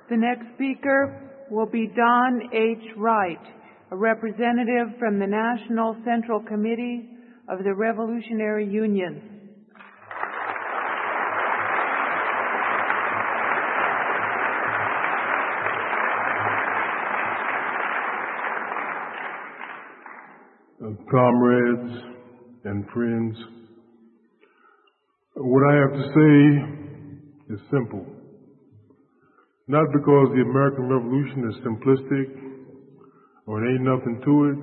The next speaker will be Don H. Wright, a representative from the National Central Committee of the Revolutionary Union. Comrades and friends, what I have to say is simple. Not because the American Revolution is simplistic or it ain't nothing to it,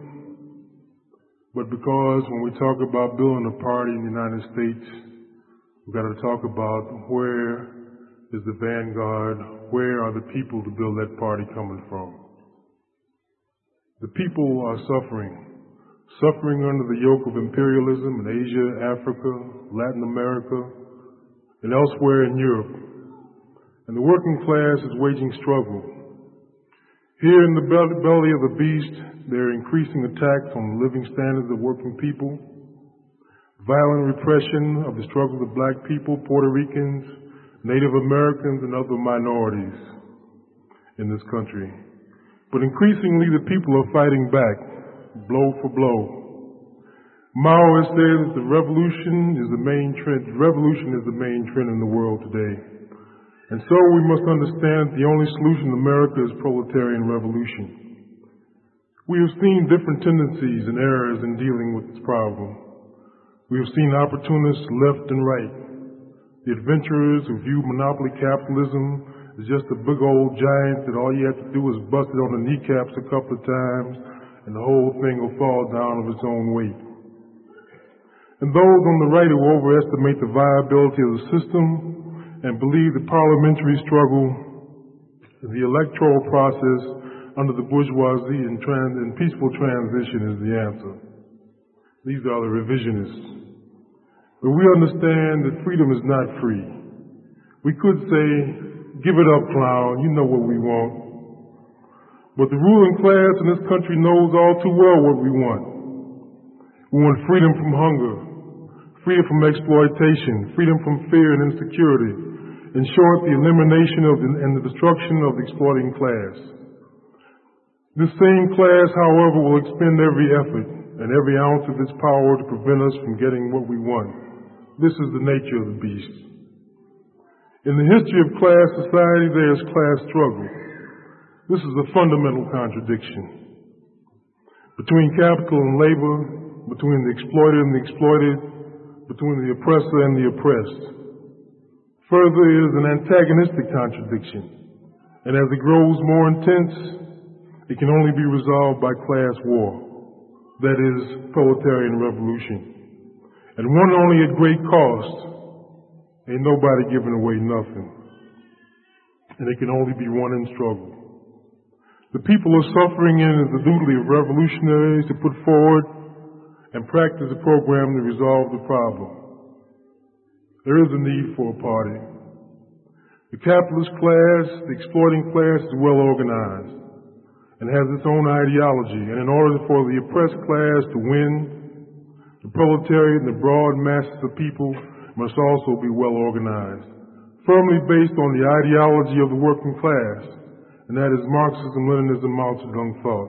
but because when we talk about building a party in the United States, we've got to talk about where is the vanguard, where are the people to build that party coming from. The people are suffering under the yoke of imperialism in Asia, Africa, Latin America, and elsewhere in Europe. And the working class is waging struggle. Here in the belly of the beast, there are increasing attacks on the living standards of working people, violent repression of the struggle of black people, Puerto Ricans, Native Americans, and other minorities in this country. But increasingly, the people are fighting back, blow for blow. Mao has said that the revolution is the main trend. Revolution is the main trend in the world today. And so we must understand that the only solution in America is proletarian revolution. We have seen different tendencies and errors in dealing with this problem. We have seen opportunists left and right. The adventurers who view monopoly capitalism as just a big old giant that all you have to do is bust it on the kneecaps a couple of times and the whole thing will fall down of its own weight. And those on the right who overestimate the viability of the system and believe the parliamentary struggle, the electoral process under the bourgeoisie and peaceful transition is the answer. These are the revisionists. But we understand that freedom is not free. We could say, give it up, clown, you know what we want. But the ruling class in this country knows all too well what we want. We want freedom from hunger, freedom from exploitation, freedom from fear and insecurity. In short, the elimination and the destruction of the exploiting class. This same class, however, will expend every effort and every ounce of its power to prevent us from getting what we want. This is the nature of the beast. In the history of class society, there is class struggle. This is a fundamental contradiction between capital and labor, between the exploited and the exploited, between the oppressor and the oppressed. Further, it is an antagonistic contradiction, and as it grows more intense, it can only be resolved by class war, that is, proletarian revolution. And one only at great cost. Ain't nobody giving away nothing. And it can only be won in struggle. The people are suffering in is the duty of revolutionaries to put forward and practice a program to resolve the problem. There is a need for a party. The capitalist class, the exploiting class, is well organized and has its own ideology. And in order for the oppressed class to win, the proletariat and the broad masses of people must also be well organized, firmly based on the ideology of the working class. And that is Marxism, Leninism, Mao Zedong thought.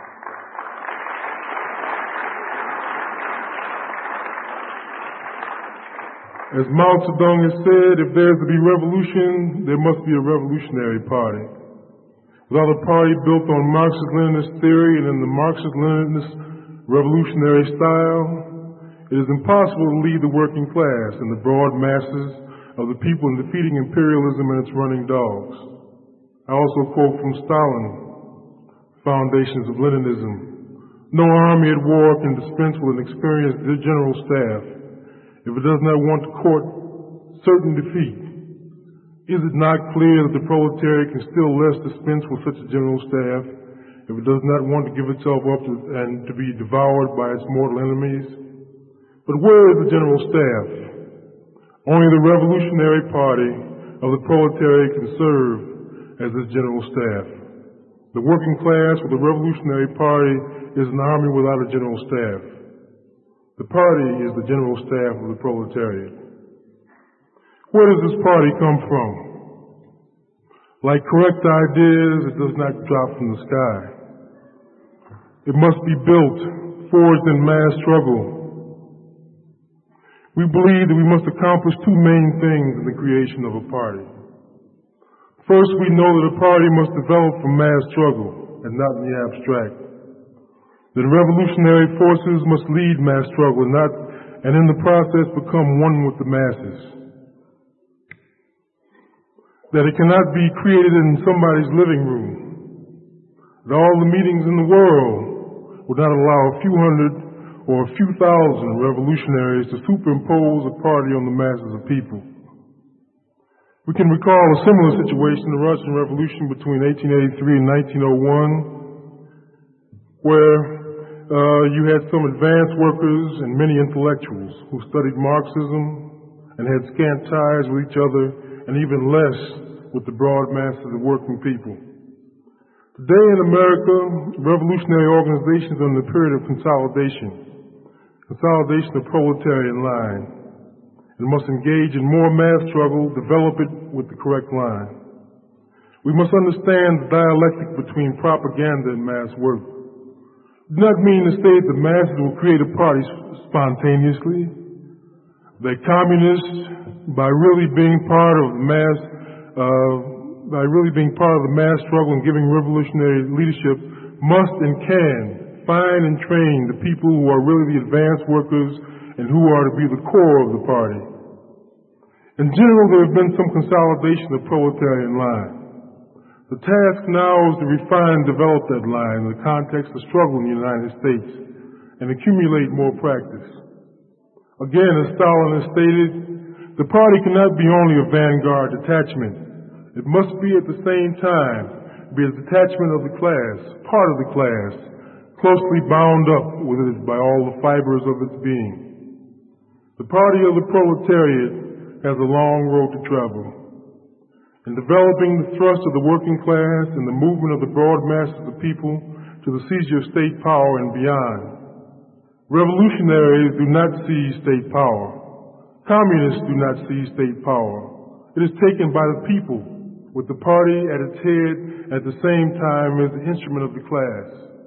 As Mao Zedong has said, if there is to be revolution, there must be a revolutionary party. Without a party built on Marxist-Leninist theory and in the Marxist-Leninist revolutionary style, it is impossible to lead the working class and the broad masses of the people in defeating imperialism and its running dogs. I also quote from Stalin, Foundations of Leninism. No army at war can dispense with an experienced general staff if it does not want to court certain defeat. Is it not clear that the proletariat can still less dispense with such a general staff if it does not want to give itself up and to be devoured by its mortal enemies? But where is the general staff? Only the revolutionary party of the proletariat can serve as its general staff. The working class with the revolutionary party is an army without a general staff. The party is the general staff of the proletariat. Where does this party come from? Like correct ideas, it does not drop from the sky. It must be built, forged in mass struggle. We believe that we must accomplish two main things in the creation of a party. First, we know that a party must develop from mass struggle and not in the abstract. That revolutionary forces must lead mass struggle and in the process become one with the masses. That it cannot be created in somebody's living room. That all the meetings in the world would not allow a few hundred or a few thousand revolutionaries to superimpose a party on the masses of people. We can recall a similar situation in the Russian Revolution between 1883 and 1901, where you had some advanced workers and many intellectuals who studied Marxism and had scant ties with each other and even less with the broad masses of working people. Today in America, revolutionary organizations are in the period of consolidation of proletarian line, and must engage in more mass struggle, develop it with the correct line. We must understand the dialectic between propaganda and mass work. It does not mean to say the masses will create a party spontaneously. That communists, by really being part of the mass struggle and giving revolutionary leadership, must and can find and train the people who are really the advanced workers and who are to be the core of the party. In general, there has been some consolidation of the proletarian line. The task now is to refine and develop that line in the context of struggle in the United States and accumulate more practice. Again, as Stalin has stated, the party cannot be only a vanguard detachment. It must be at the same time be a detachment of the class, part of the class, closely bound up with it by all the fibers of its being. The party of the proletariat has a long road to travel. In developing the thrust of the working class and the movement of the broad masses of people to the seizure of state power and beyond. Revolutionaries do not seize state power. Communists do not seize state power. It is taken by the people, with the party at its head at the same time as the instrument of the class.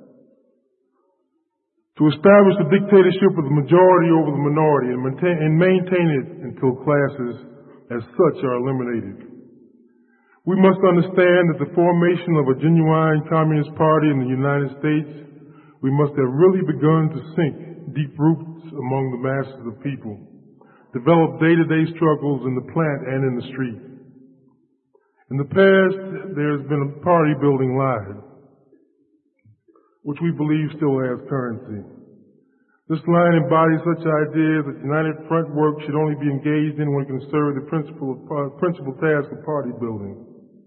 To establish the dictatorship of the majority over the minority and maintain it until classes as such are eliminated. We must understand that the formation of a genuine communist party in the United States, we must have really begun to sink deep roots among the masses of people, develop day-to-day struggles in the plant and in the street. In the past, there has been a party-building line, which we believe still has currency. This line embodies such ideas that united front work should only be engaged in when it can serve the principal task of party building.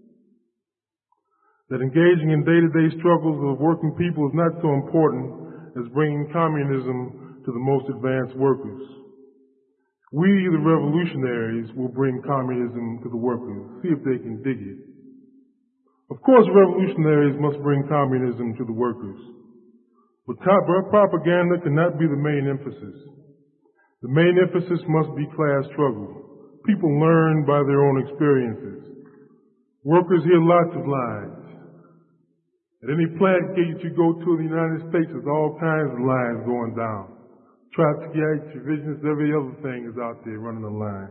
That engaging in day-to-day struggles of working people is not so important as bringing communism to the most advanced workers. We, the revolutionaries, will bring communism to the workers, see if they can dig it. Of course, revolutionaries must bring communism to the workers. But propaganda cannot be the main emphasis. The main emphasis must be class struggle. People learn by their own experiences. Workers hear lots of lines. At any plant gate you go to in the United States, there's all kinds of lines going down. Trotsky Acts, revisionists, every other thing is out there running a line.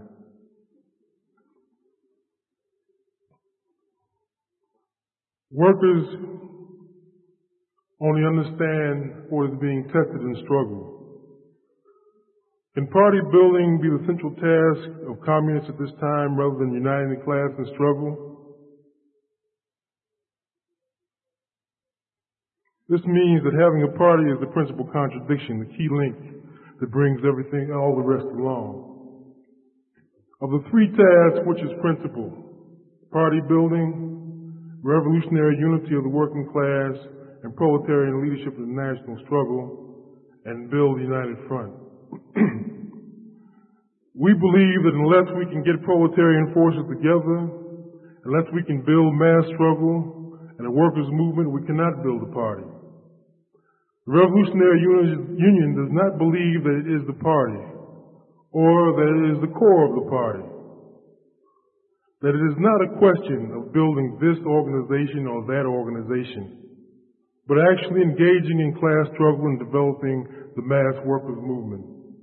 Workers only understand what is being tested in struggle. Can party building be the central task of communists at this time rather than uniting the class in struggle? This means that having a party is the principal contradiction, the key link that brings everything, all the rest along. Of the three tasks, which is principal? Party building, revolutionary unity of the working class, and proletarian leadership of the national struggle, and build a united front. We believe that unless we can get proletarian forces together, unless we can build mass struggle and a workers' movement, we cannot build a party. The Revolutionary Union does not believe that it is the party or that it is the core of the party. that it is not a question of building this organization or that organization, but actually engaging in class struggle and developing the mass workers' movement.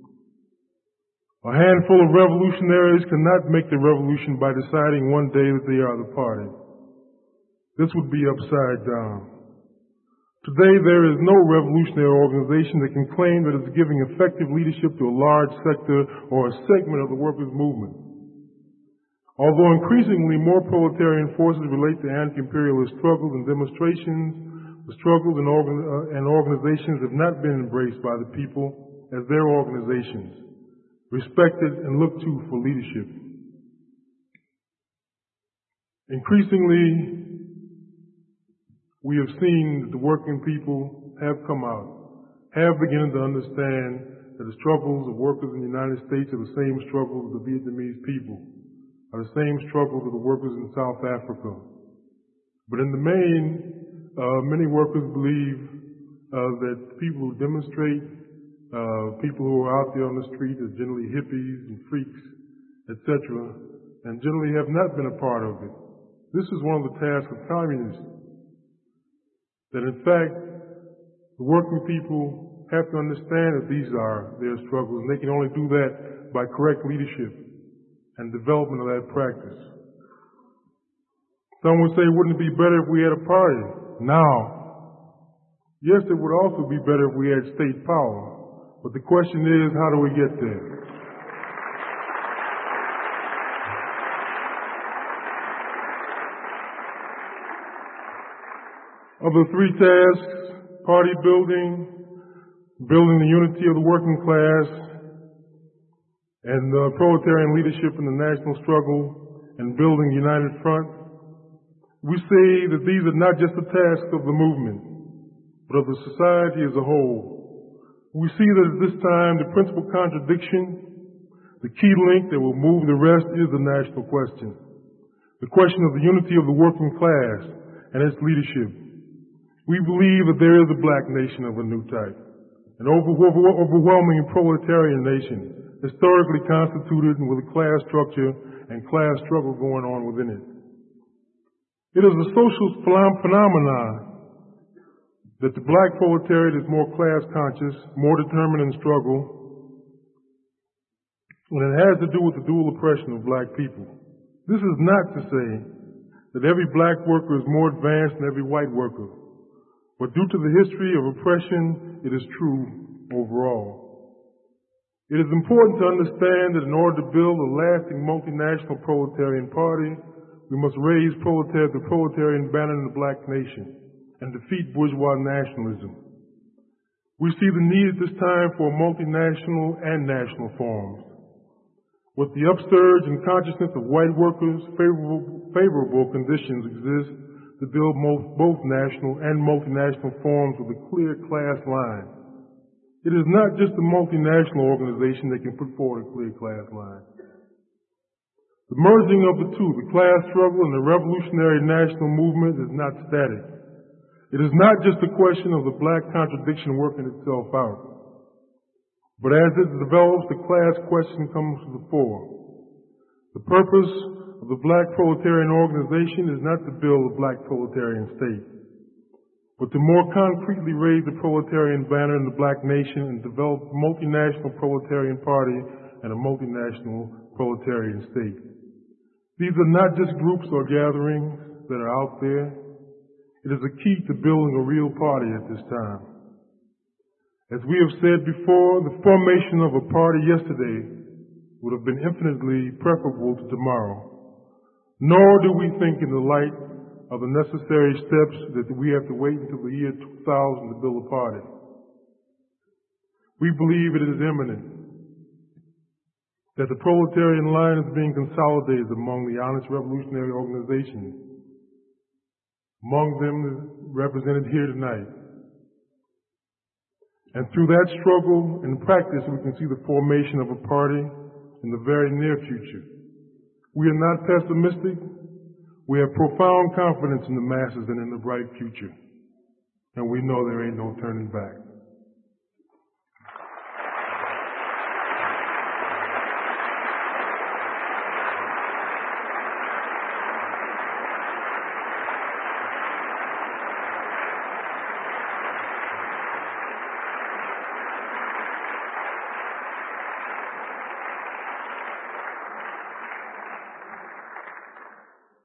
A handful of revolutionaries cannot make the revolution by deciding one day that they are the party. This would be upside down. Today, there is no revolutionary organization that can claim that it's giving effective leadership to a large sector or a segment of the workers' movement. Although increasingly more proletarian forces relate to anti-imperialist struggles and demonstrations, the struggles and organizations have not been embraced by the people as their organizations, respected and looked to for leadership. Increasingly, we have seen that the working people have come out, have begun to understand that the struggles of workers in the United States are the same struggles of the Vietnamese people, are the same struggles of the workers in South Africa. But in the main, many workers believe that people who demonstrate, people who are out there on the street are generally hippies and freaks, etc., and generally have not been a part of it. This is one of the tasks of communists. That in fact, the working people have to understand that these are their struggles, and they can only do that by correct leadership and development of that practice. Some would say, wouldn't it be better if we had a party now? Yes, it would also be better if we had state power, but the question is, how do we get there? Of the three tasks, party building, building the unity of the working class, and proletarian leadership in the national struggle, and building the united front, we say that these are not just the tasks of the movement, but of the society as a whole. We see that at this time the principal contradiction, the key link that will move the rest is the national question. The question of the unity of the working class and its leadership. We believe that there is a black nation of a new type, an overwhelming proletarian nation, historically constituted and with a class structure and class struggle going on within it. It is a social phenomenon that the black proletariat is more class conscious, more determined in struggle, and it has to do with the dual oppression of black people. This is not to say that every black worker is more advanced than every white worker. But due to the history of oppression, it is true overall. It is important to understand that in order to build a lasting multinational proletarian party, we must raise the proletarian banner in the black nation and defeat bourgeois nationalism. We see the need at this time for multinational and national forms. With the upsurge in consciousness of white workers, favorable conditions exist to build both national and multinational forms with a clear class line. It is not just a multinational organization that can put forward a clear class line. The merging of the two, the class struggle and the revolutionary national movement, is not static. It is not just a question of the black contradiction working itself out. But as it develops, the class question comes to the fore. The purpose of the black proletarian organization is not to build a black proletarian state, but to more concretely raise the proletarian banner in the black nation and develop a multinational proletarian party and a multinational proletarian state. These are not just groups or gatherings that are out there. It is a key to building a real party at this time. As we have said before, the formation of a party yesterday would have been infinitely preferable to tomorrow. Nor do we think in the light of the necessary steps that we have to wait until the year 2000 to build a party. We believe it is imminent that the proletarian line is being consolidated among the honest revolutionary organizations, among them represented here tonight. And through that struggle and practice, we can see the formation of a party in the very near future. We are not pessimistic. We have profound confidence in the masses and in the bright future. And we know there ain't no turning back.